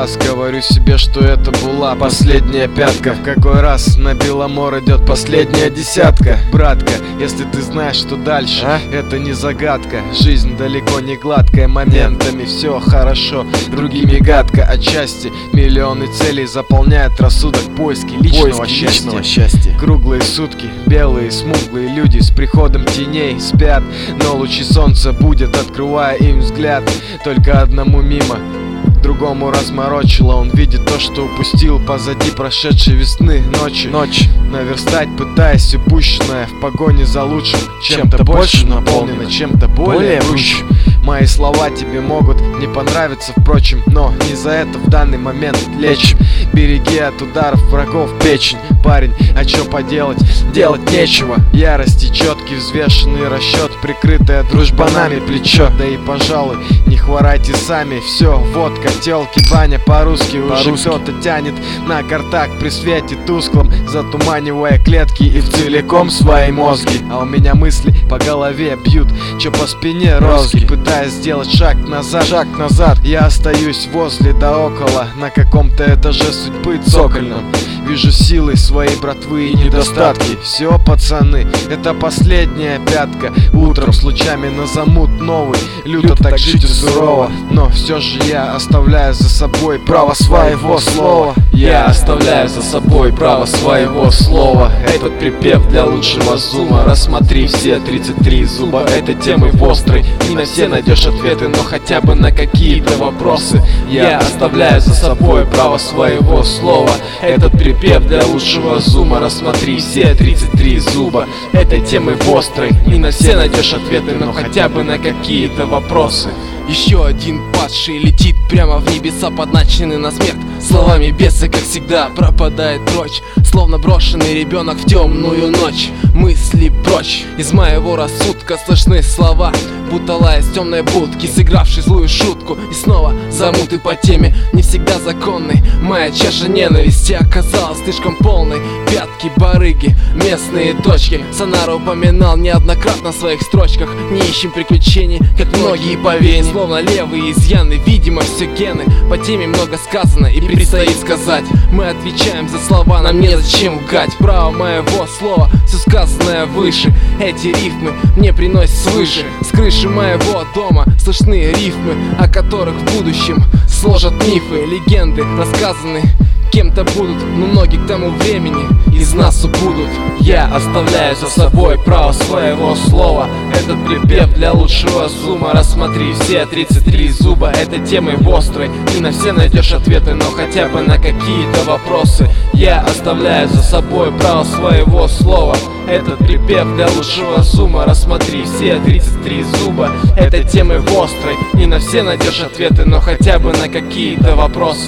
раз говорю себе, что это была последняя пятка. В какой раз на Беломор идет последняя десятка. Братка, если ты знаешь, что дальше, это не загадка. Жизнь далеко не гладкая, моментами все хорошо, другими гадко. Отчасти миллионы целей заполняют рассудок, поиски личного счастья. Круглые сутки, белые смуглые люди с приходом теней спят, но лучи солнца будет, открывая им взгляд. Только одному мимо, другому разморочило. Он видит то, что упустил позади прошедшей весны ночи. Наверстать, пытаясь упущенное в погоне за лучшим. Чем-то больше наполнено, чем-то более врущим. Мои слова тебе могут не понравиться, впрочем, но не за это в данный момент лечим. Береги от ударов врагов печень, парень, а чё поделать? Делать нечего. Ярости, четкий взвешенный расчет, прикрытое дружбанами плечо. Да и пожалуй, не хворайте сами. Все, вот котелки, баня по-русски уже кто-то тянет на картак при свете тусклом, затуманивая клетки и целиком свои мозги. А у меня мысли по голове бьют, чё по спине розги. Пытаясь сделать шаг назад, я остаюсь возле да около, на каком-то этаже судьбы цокольном. Вижу силы своей братвы и недостатки. Все, пацаны, это последняя пятка. Утром с лучами на замут новый. Люто так жить и сурово, но все же я оставляю за собой право своего слова. Я оставляю за собой право своего слова. Этот припев для лучшего зума. Рассмотри все 33 зуба этой темы острой. Не на все найдешь ответы, но хотя бы на какие-то вопросы. Я оставляю за собой право своего слова. Этот припев для лучшего зума. Рассмотри все 33 зуба этой темы острой. Не на все найдешь ответы, но хотя бы на какие-то вопросы. Еще один падший летит прямо в небеса, подначенный на смерть. Словами беса, как всегда, пропадает прочь, словно брошенный ребенок в темную ночь. Мысли прочь, из моего рассудка слышны слова, будто лая из темной будки, сыгравший злую шутку. И снова замуты по теме, не всегда законной. Моя чаша ненависти оказалась слишком полной. Пятки, барыги, местные точки. Сонар упоминал неоднократно в своих строчках. Не ищем приключений, как многие по вене. Словно левые изъяны, видимо все гены. По теме много сказано и предстоит сказать. Мы отвечаем за слова, нам незачем лгать. Право моего слова, все сказанное выше. Эти рифмы мне приносят свыше. С крыши моего дома слышны рифмы, о которых в будущем сложат мифы. Легенды рассказаны кем-то будут, но многие к тому времени из нас убудут. Я оставляю за собой право своего слова. Этот припев для лучшего зума. Рассмотри все 33 зуба этой темы острой. Не на все найдешь ответы, но хотя бы на какие-то вопросы. Я оставляю за собой право своего слова. Этот припев для лучшего зума. Рассмотри все 33 зуба этой темы острой. Не на все найдешь ответы, но хотя бы на какие-то вопросы.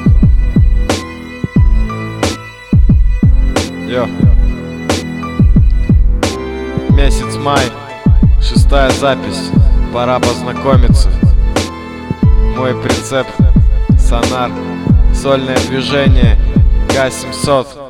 Йо. Месяц май, 6-я запись, пора познакомиться. Мой прицеп, сонар, сольное движение, К-700.